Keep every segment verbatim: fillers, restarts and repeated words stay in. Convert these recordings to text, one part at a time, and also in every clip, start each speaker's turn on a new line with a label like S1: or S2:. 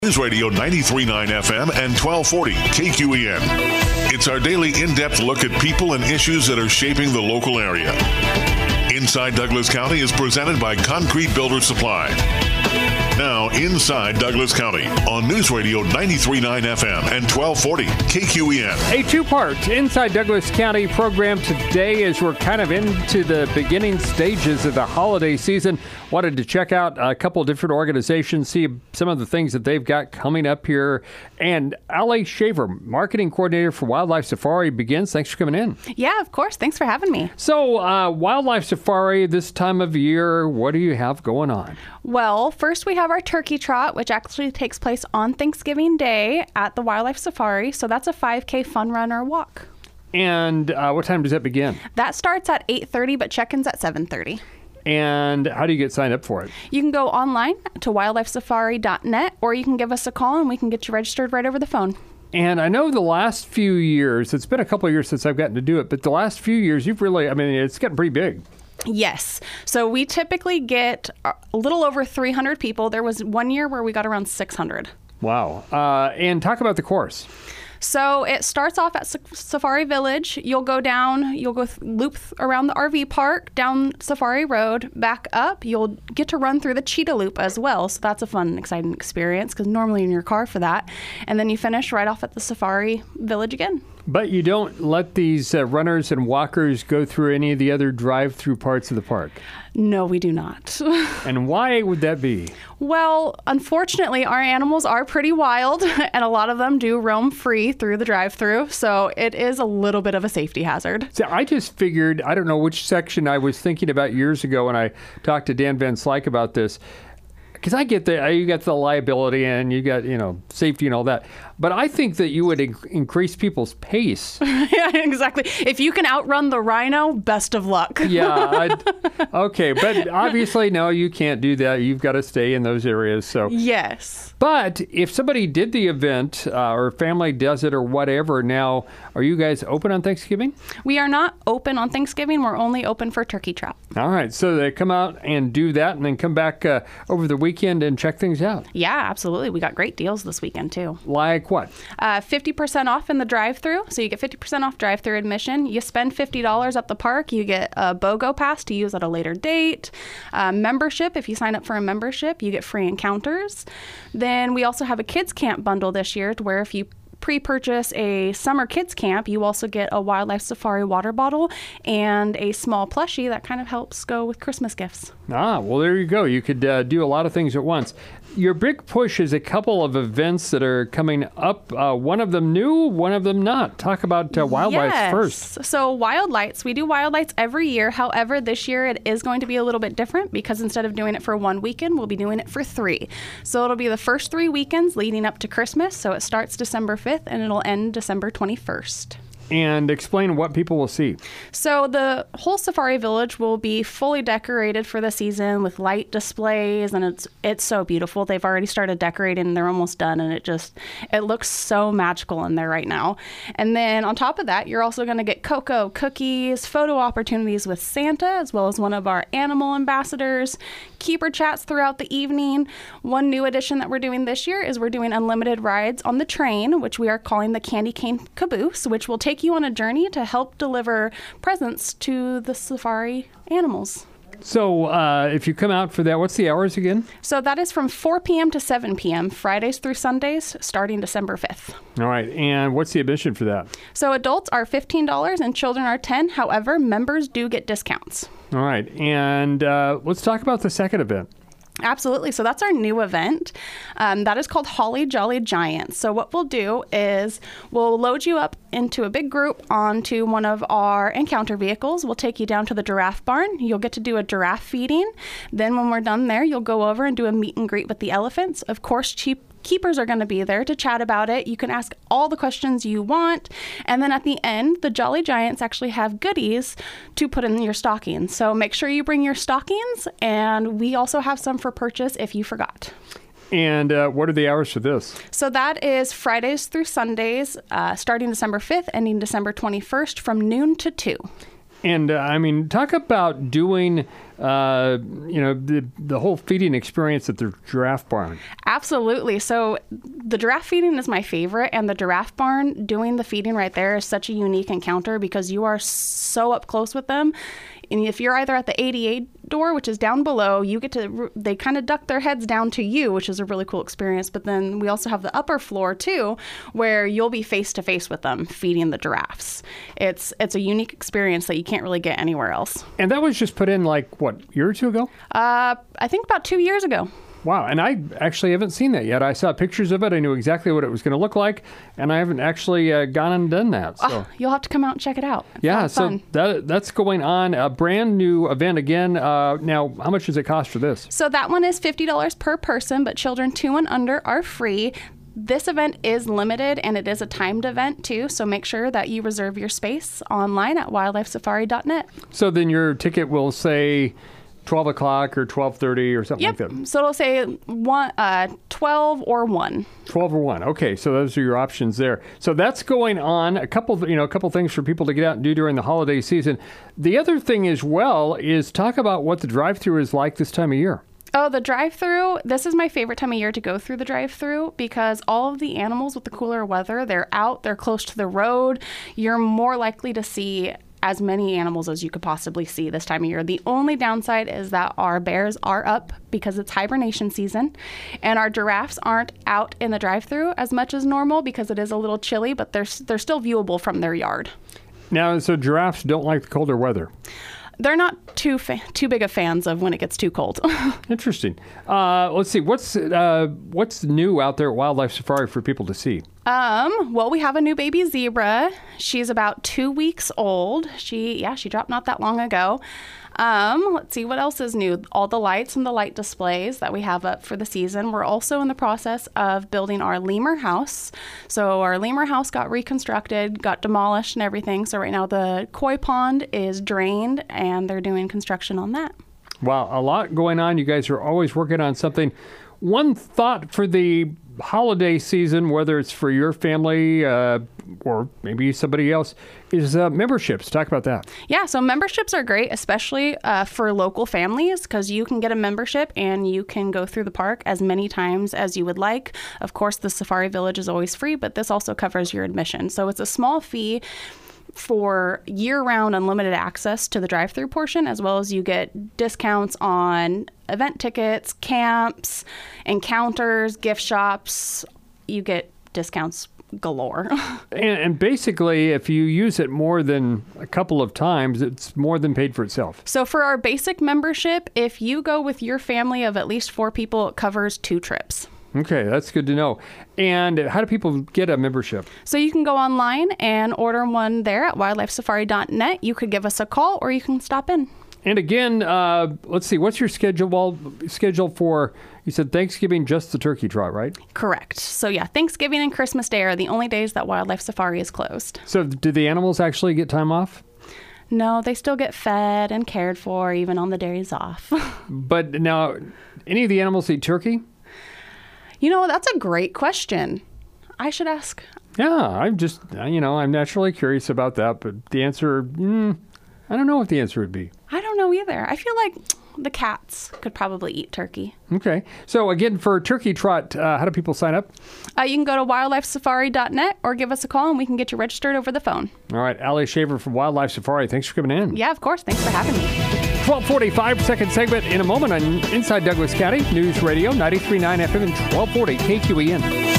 S1: News Radio ninety-three point nine F M and twelve forty K Q E N. It's our daily in-depth look at people and issues that are shaping the local area. Inside Douglas County is presented by Concrete Builder Supply. Now, Inside Douglas County on News Radio ninety-three point nine F M and twelve forty K Q E N.
S2: A two-part Inside Douglas County program today as we're kind of into the beginning stages of the holiday season. Wanted to check out a couple different organizations, see some of the things that they've got coming up here. And Allie Shaver, Marketing Coordinator for Wildlife Safari, begins. Thanks for coming in.
S3: Yeah, of course. Thanks for having me.
S2: So, uh, Wildlife Safari, this time of year, what do you have going on?
S3: Well, first we have our turkey trot, which actually takes place on Thanksgiving Day at the Wildlife Safari. So that's a five K fun run or walk.
S2: And uh, what time does that begin?
S3: That starts at eight thirty, but check-in's at seven thirty.
S2: And how do you get signed up for it?
S3: You can go online to wildlife safari dot net, or you can give us a call and we can get you registered right over the phone.
S2: And I know the last few years, it's been a couple of years since I've gotten to do it, but the last few years, you've really, I mean, it's getting pretty big.
S3: Yes. So we typically get a little over three hundred people. There was one year where we got around six hundred.
S2: Wow. Uh, and talk about the course.
S3: So it starts off at Safari Village. You'll go down, you'll go th- loop th- around the R V park, down Safari Road, back up. You'll get to run through the Cheetah Loop as well. So that's a fun and exciting experience because normally you're in your car for that. And then you finish right off at the Safari Village again.
S2: But you don't let these uh, runners and walkers go through any of the other drive-through parts of the park?
S3: No, we do not.
S2: And why would that be?
S3: Well, unfortunately, our animals are pretty wild, and a lot of them do roam free through the drive-through, so it is a little bit of a safety hazard.
S2: So I just figured, I don't know which section I was thinking about years ago when I talked to Dan Van Slyke about this, because I get the, you got the liability and you got, you know, safety and all that. But I think that you would inc- increase people's pace.
S3: Yeah, exactly. If you can outrun the rhino, best of luck.
S2: Yeah. I'd, okay. But obviously, no, you can't do that. You've got to stay in those areas. So
S3: yes.
S2: But if somebody did the event uh, or family does it or whatever, now, are you guys open on Thanksgiving?
S3: We are not open on Thanksgiving. We're only open for turkey trot.
S2: All right. So they come out and do that and then come back uh, over the weekend and check things out.
S3: Yeah, absolutely. We got great deals this weekend, too.
S2: Like what?
S3: Uh, fifty percent off in the drive-thru. So you get fifty percent off drive-thru admission. You spend fifty dollars at the park. You get a BOGO pass to use at a later date. Uh, membership, if you sign up for a membership, you get free encounters. Then we also have a kids camp bundle this year to where if you pre-purchase a summer kids camp, you also get a Wildlife Safari water bottle and a small plushie that kind of helps go with Christmas gifts.
S2: Ah, well, there you go. You could uh, do a lot of things at once. Your big push is a couple of events that are coming up. Uh, one of them new, one of them not. Talk about uh, Wildlights
S3: yes.
S2: first.
S3: So Wildlights, we do Wildlights every year. However, this year it is going to be a little bit different because instead of doing it for one weekend, we'll be doing it for three. So it'll be the first three weekends leading up to Christmas. So it starts December fifth and it'll end December twenty-first.
S2: And explain what people will see.
S3: So the whole Safari Village will be fully decorated for the season with light displays, and it's it's so beautiful. They've already started decorating, and they're almost done, and it just, it looks so magical in there right now. And then on top of that, you're also going to get cocoa, cookies, photo opportunities with Santa, as well as one of our animal ambassadors, keeper chats throughout the evening. One new addition that we're doing this year is we're doing unlimited rides on the train, which we are calling the Candy Cane Caboose, which will take you on a journey to help deliver presents to the safari animals.
S2: So uh, if you come out for that, what's the hours again?
S3: So that is from four p.m. to seven p.m., Fridays through Sundays, starting December fifth.
S2: All right. And what's the admission for that?
S3: So adults are fifteen dollars and children are ten dollars. However, members do get discounts.
S2: All right. And uh, let's talk about the second event.
S3: Absolutely. So that's our new event. Um, that is called Holly Jolly Giants. So what we'll do is we'll load you up into a big group onto one of our encounter vehicles. We'll take you down to the giraffe barn. You'll get to do a giraffe feeding. Then when we're done there, you'll go over and do a meet and greet with the elephants. Of course, cheap keepers are going to be there to chat about it. You can ask all the questions you want. And then at the end, the Jolly Giants actually have goodies to put in your stockings. So make sure you bring your stockings. And we also have some for purchase if you forgot.
S2: And uh, what are the hours for this?
S3: So that is Fridays through Sundays, uh, starting December fifth, ending December twenty-first from noon to two.
S2: And uh, I mean, talk about doing uh, you know, the the whole feeding experience at the Giraffe Barn.
S3: Absolutely. So the giraffe feeding is my favorite, and the Giraffe Barn, doing the feeding right there is such a unique encounter because you are so up close with them. And if you're either at the A D A door, which is down below, you get to, they kind of duck their heads down to you, which is a really cool experience. But then we also have the upper floor too, where you'll be face to face with them feeding the giraffes. It's it's a unique experience that you can't really get anywhere else.
S2: And that was just put in like, what, a year or two ago?
S3: Uh, I think about two years ago.
S2: Wow. And I actually haven't seen that yet. I saw pictures of it. I knew exactly what it was going to look like. And I haven't actually uh, gone and done that. So
S3: oh, you'll have to come out and check it out. It's
S2: yeah. So
S3: fun.
S2: that that's going on. A brand new event again. Uh, now, how much does it cost for this?
S3: So that one is fifty dollars per person, but children two and under are free. This event is limited, and it is a timed event too, so make sure that you reserve your space online at wildlife safari dot net.
S2: So then your ticket will say twelve o'clock or twelve thirty or something
S3: Yep.
S2: like that?
S3: So it'll say one, uh, twelve or one.
S2: twelve or one. Okay, so those are your options there. So that's going on. A couple, you know, a couple things for people to get out and do during the holiday season. The other thing as well is talk about what the drive-thru is like this time of year.
S3: Oh, the drive-thru. This is my favorite time of year to go through the drive-thru because all of the animals with the cooler weather, they're out, they're close to the road. You're more likely to see as many animals as you could possibly see this time of year. The only downside is that our bears are up because it's hibernation season, and our giraffes aren't out in the drive-thru as much as normal because it is a little chilly, but they're they're still viewable from their yard.
S2: Now, so giraffes don't like the colder weather.
S3: They're not too fa- too big of fans of when it gets too cold.
S2: Interesting. Uh, let's see. What's uh, what's new out there at Wildlife Safari for people to see?
S3: Um, well, we have a new baby zebra. She's about two weeks old. She, yeah, she dropped not that long ago. Um, let's see what else is new. All the lights and the light displays that we have up for the season. We're also in the process of building our lemur house. So our lemur house got reconstructed, got demolished and everything. So right now the koi pond is drained and they're doing construction on that.
S2: Wow, a lot going on. You guys are always working on something. One thought for the holiday season, whether it's for your family uh, or maybe somebody else, is uh, memberships. Talk about that.
S3: Yeah, so memberships are great, especially uh, for local families, because you can get a membership and you can go through the park as many times as you would like. Of course, the Safari Village is always free, but this also covers your admission. So it's a small fee for year-round unlimited access to the drive-through portion, as well as you get discounts on event tickets, camps, encounters, gift shops. You get discounts galore.
S2: and, and basically, if you use it more than a couple of times, it's more than paid for itself.
S3: So for our basic membership, if you go with your family of at least four people, it covers two trips.
S2: Okay, that's good to know. And how do people get a membership?
S3: So you can go online and order one there at wildlife safari dot net. You could give us a call or you can stop in.
S2: And again, uh, let's see, what's your schedule schedule for, you said Thanksgiving, just the turkey trot, right?
S3: Correct. So yeah, Thanksgiving and Christmas Day are the only days that Wildlife Safari is closed.
S2: So do the animals actually get time off?
S3: No, they still get fed and cared for even on the days off.
S2: But now, any of the animals eat turkey?
S3: You know, that's a great question. I should ask.
S2: Yeah, I'm just, you know, I'm naturally curious about that, but the answer, mm, I don't know what the answer would be.
S3: I don't know either. I feel like the cats could probably eat turkey.
S2: Okay. So again, for Turkey Trot, uh, how do people sign up? Uh,
S3: you can go to wildlife safari dot net or give us a call and we can get you registered over the phone.
S2: All right. Allie Shaver from Wildlife Safari. Thanks for coming in.
S3: Yeah, of course. Thanks for having me.
S2: twelve forty-five, second segment in a moment on Inside Douglas County News Radio, ninety-three point nine F M and twelve forty K Q E N.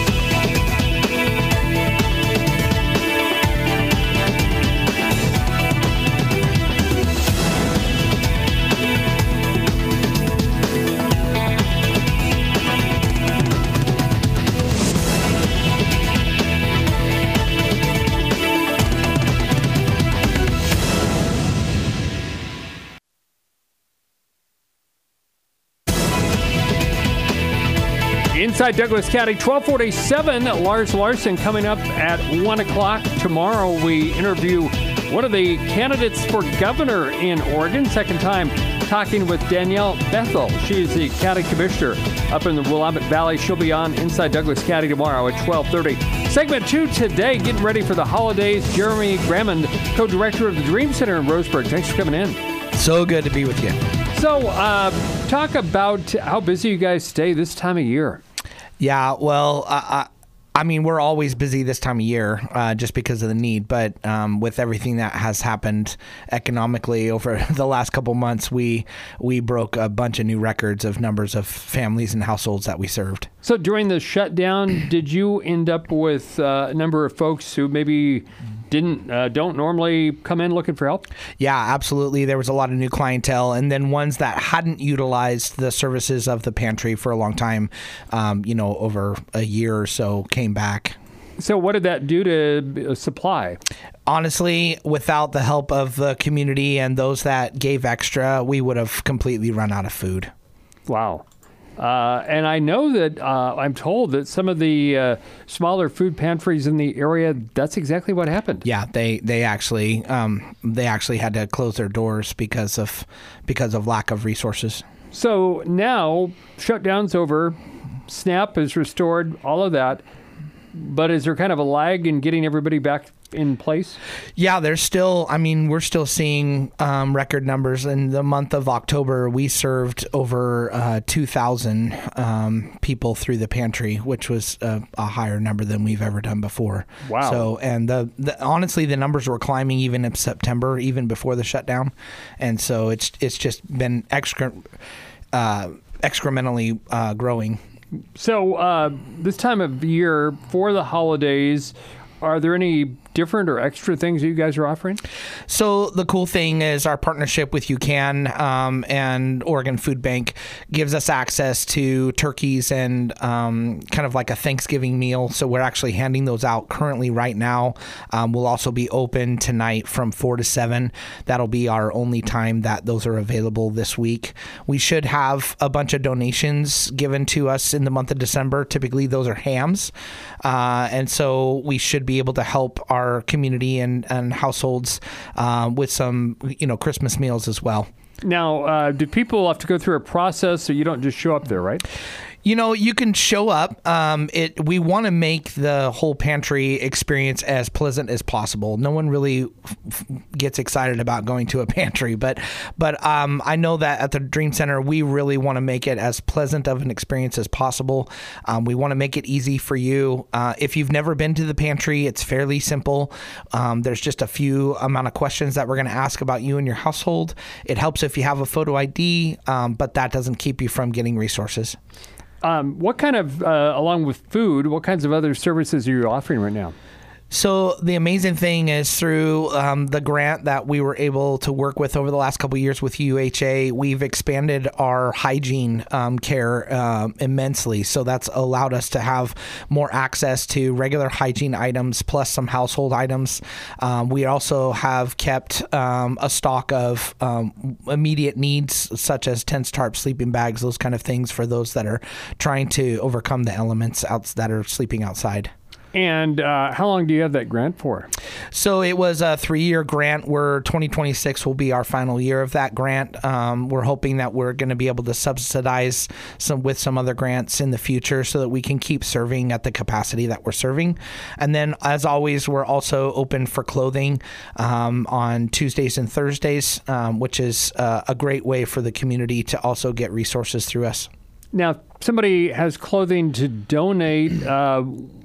S2: Inside Douglas County, twelve forty-seven, Lars Larson coming up at one o'clock. Tomorrow we interview one of the candidates for governor in Oregon. Second time talking with Danielle Bethel. She is the county commissioner up in the Willamette Valley. She'll be on Inside Douglas County tomorrow at twelve thirty. Segment two today, getting ready for the holidays. Jeremy Grammond, co-director of the Dream Center in Roseburg. Thanks for coming in.
S4: So good to be with you.
S2: So, uh, talk about how busy you guys stay this time of year.
S4: Yeah, well, uh, I mean, we're always busy this time of year uh, just because of the need. But um, with everything that has happened economically over the last couple months, we we broke a bunch of new records of numbers of families and households that we served.
S2: So during the shutdown, did you end up with uh, a number of folks who maybe didn't uh, don't normally come in looking for help?
S4: Yeah, absolutely. There was a lot of new clientele, and then ones that hadn't utilized the services of the pantry for a long time, um, you know, over a year or so, came back.
S2: So what did that do to supply?
S4: Honestly, without the help of the community and those that gave extra, we would have completely run out of food.
S2: Wow. Uh, and I know that uh, I'm told that some of the uh, smaller food pantries in the area, that's exactly what happened.
S4: Yeah, they they actually um, they actually had to close their doors because of because of lack of resources.
S2: So now shutdown's over, SNAP is restored, all of that. But is there kind of a lag in getting everybody back in place?
S4: Yeah, there's still, I mean, we're still seeing um, record numbers. In the month of October, we served over uh, two thousand um, people through the pantry, which was a, a higher number than we've ever done before.
S2: Wow.
S4: So, and the, the honestly, the numbers were climbing even in September, even before the shutdown. And so it's it's just been excre- uh, excrementally uh, growing.
S2: So uh, this time of year for the holidays, are there any different or extra things that you guys are offering?
S4: So the cool thing is our partnership with UCAN um, and Oregon Food Bank gives us access to turkeys and um, kind of like a Thanksgiving meal. So we're actually handing those out currently right now. Um, we'll also be open tonight from four to seven. That'll be our only time that those are available this week. We should have a bunch of donations given to us in the month of December. Typically those are hams. Uh, and so we should be able to help our Our community and, and households uh, with some, you know, Christmas meals as well.
S2: Now, uh, do people have to go through a process so you don't just show up there, right?
S4: You know, you can show up. Um, it. We want to make the whole pantry experience as pleasant as possible. No one really f- gets excited about going to a pantry, but but um, I know that at the Dream Center, we really want to make it as pleasant of an experience as possible. Um, we want to make it easy for you. Uh, if you've never been to the pantry, it's fairly simple. Um, there's just a few amount of questions that we're going to ask about you and your household. It helps if you have a photo I D, um, but that doesn't keep you from getting resources.
S2: Um, what kind of, uh, along with food, what kinds of other services are you offering right now?
S4: So the amazing thing is through um, the grant that we were able to work with over the last couple of years with U H A, we've expanded our hygiene um, care uh, immensely. So that's allowed us to have more access to regular hygiene items plus some household items. Um, we also have kept um, a stock of um, immediate needs such as tents, tarps, sleeping bags, those kind of things for those that are trying to overcome the elements out, that are sleeping outside.
S2: And uh, how long do you have that grant for?
S4: So it was a three-year grant where twenty twenty-six will be our final year of that grant. Um, we're hoping that we're going to be able to subsidize some with some other grants in the future so that we can keep serving at the capacity that we're serving. And then, as always, we're also open for clothing um, on Tuesdays and Thursdays, um, which is uh, a great way for the community to also get resources through us.
S2: Now, if somebody has clothing to donate, uh,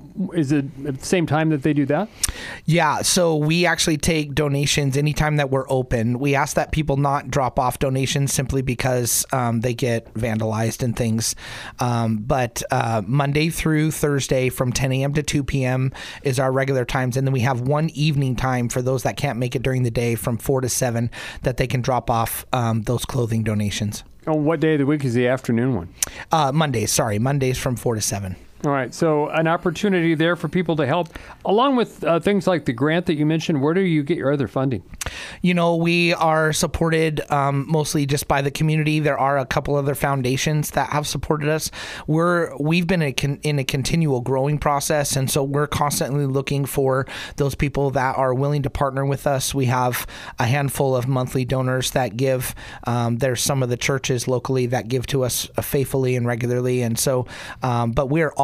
S2: is it at the same time that they do that?
S4: Yeah, so we actually take donations anytime that we're open. We ask that people not drop off donations simply because um, they get vandalized and things. Um, but uh, Monday through Thursday from ten a.m. to two p.m. is our regular times. And then we have one evening time for those that can't make it during the day from four to seven that they can drop off um, those clothing donations.
S2: On what day of the week is the afternoon one?
S4: Uh, Mondays, sorry. Mondays from four to seven.
S2: All right. So an opportunity there for people to help. Along with uh, things like the grant that you mentioned, where do you get your other funding?
S4: You know, we are supported um, mostly just by the community. There are a couple other foundations that have supported us. We're, we've been a con- in a continual growing process, and so we're constantly looking for those people that are willing to partner with us. We have a handful of monthly donors that give. Um, there's some of the churches locally that give to us faithfully and regularly, and so, um, but we're all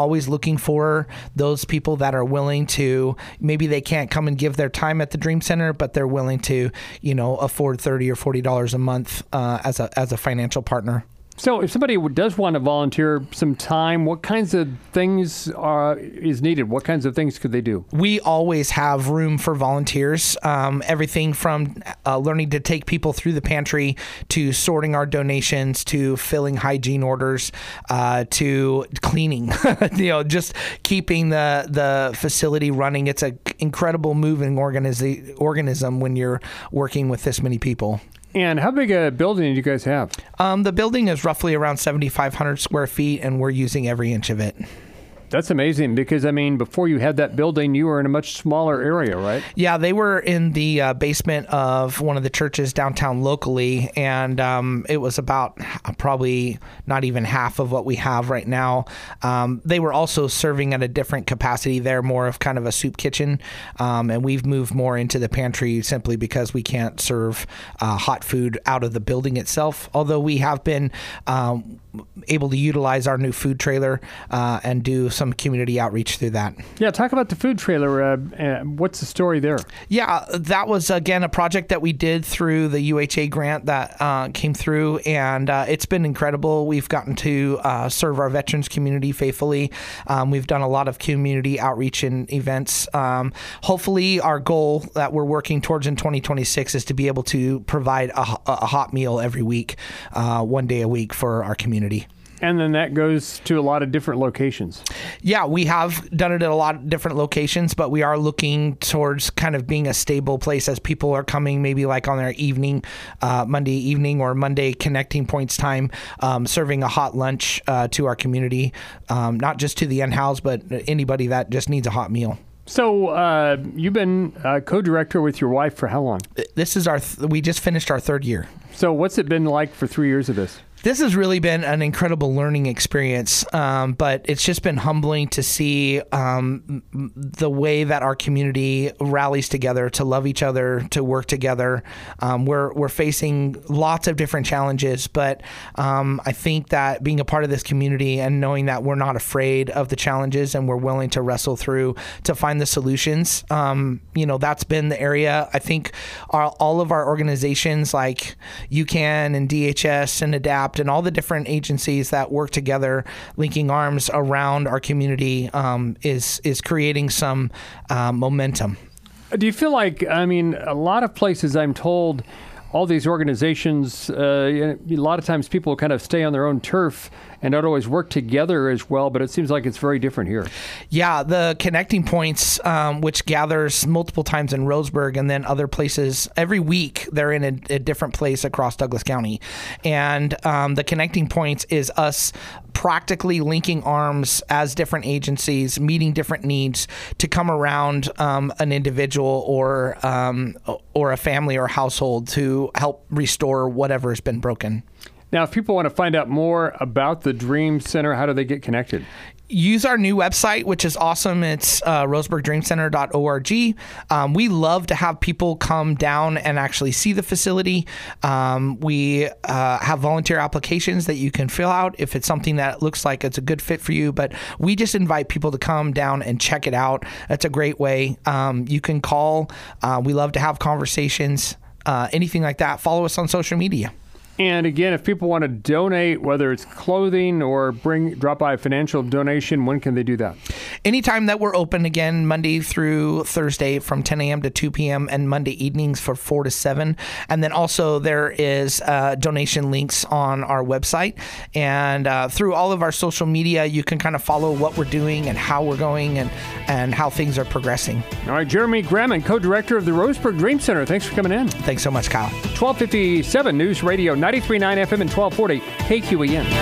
S4: always looking for those people that are willing to, maybe they can't come and give their time at the Dream Center, but they're willing to, you know, afford thirty or forty dollars a month uh, as a as a financial partner.
S2: So if somebody does want to volunteer some time, what kinds of things are, is needed? What kinds of things could they do?
S4: We always have room for volunteers. Um, everything from uh, learning to take people through the pantry, to sorting our donations, to filling hygiene orders, uh, to cleaning, you know, just keeping the, the facility running. It's an incredible moving organiz- organism when you're working with this many people.
S2: And how big a building do you guys have?
S4: Um, the building is roughly around seventy-five hundred square feet, and we're using every inch of it.
S2: That's amazing because, I mean, before you had that building, you were in a much smaller area, right?
S4: Yeah, they were in the uh, basement of one of the churches downtown locally, and um, it was about probably not even half of what we have right now. Um, they were also serving at a different capacity there, more of kind of a soup kitchen, um, and we've moved more into the pantry simply because we can't serve uh, hot food out of the building itself, although we have been um, able to utilize our new food trailer uh, and do some community outreach through that.
S2: Yeah, talk about the food trailer. Uh, uh, what's the story there?
S4: Yeah, that was, again, a project that we did through the U H A grant that uh, came through, and uh, it's been incredible. We've gotten to uh, serve our veterans community faithfully. Um, we've done a lot of community outreach and events. Um, hopefully, our goal that we're working towards in twenty twenty-six is to be able to provide a, a hot meal every week, uh, one day a week for our community.
S2: And then that goes to a lot of different locations.
S4: Yeah, we have done it at a lot of different locations, but we are looking towards kind of being a stable place as people are coming maybe like on their evening, uh, Monday evening or Monday connecting points time, um, serving a hot lunch uh, to our community, um, not just to the unhoused, but anybody that just needs a hot meal.
S2: So uh, you've been uh, co-director with your wife for how long?
S4: This is our, th- we just finished our third year.
S2: So what's it been like for three years of this?
S4: This has really been an incredible learning experience, um, but it's just been humbling to see um, the way that our community rallies together to love each other, to work together. Um, we're we're facing lots of different challenges, but um, I think that being a part of this community and knowing that we're not afraid of the challenges and we're willing to wrestle through to find the solutions, um, you know, that's been the area. I think our, all of our organizations like U C A N and D H S and ADAPT and all the different agencies that work together, linking arms around our community, um, is is creating some uh, momentum.
S2: Do you feel like, I mean, a lot of places I'm told, all these organizations, uh, a lot of times people kind of stay on their own turf and don't always work together as well, but it seems like it's very different here.
S4: Yeah, the Connecting Points, um, which gathers multiple times in Roseburg and then other places, every week they're in a, a different place across Douglas County. And um, the Connecting Points is us practically linking arms as different agencies, meeting different needs to come around um, an individual or um, or a family or household to help restore whatever has been broken.
S2: Now, if people want to find out more about the Dream Center, how do they get connected?
S4: Use our new website, which is awesome. It's uh, roseburg dream center dot org. Um, we love to have people come down and actually see the facility. Um, we uh, have volunteer applications that you can fill out if it's something that looks like it's a good fit for you. But we just invite people to come down and check it out. That's a great way. Um, you can call. Uh, we love to have conversations. Uh, anything like that. Follow us on social media.
S2: And again, if people want to donate, whether it's clothing or bring drop by a financial donation, when can they do that?
S4: Anytime that we're open, again, Monday through Thursday from ten a.m. to two p.m. and Monday evenings for four to seven. And then also there is uh, donation links on our website. And uh, through all of our social media, you can kind of follow what we're doing and how we're going and, and how things are progressing.
S2: All right, Jeremy Gramman, co-director of the Roseburg Dream Center. Thanks for coming in.
S4: Thanks so much, Kyle.
S2: twelve fifty-seven News Radio, ninety-three point nine F M and twelve forty K Q E N.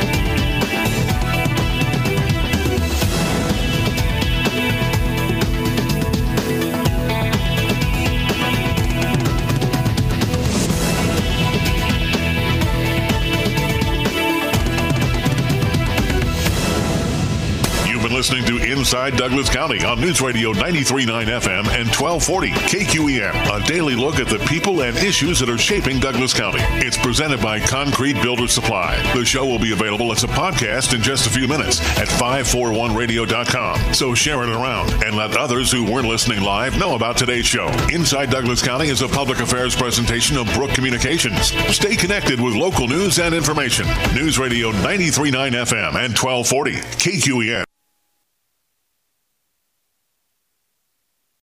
S1: You've been listening to In Inside Douglas County on News Radio ninety-three point nine F M and twelve forty K Q E N. A daily look at the people and issues that are shaping Douglas County. It's presented by Concrete Builder Supply. The show will be available as a podcast in just a few minutes at five forty-one radio dot com. So share it around and let others who weren't listening live know about today's show. Inside Douglas County is a public affairs presentation of Brook Communications. Stay connected with local news and information. News Radio ninety-three point nine F M and twelve forty K Q E N.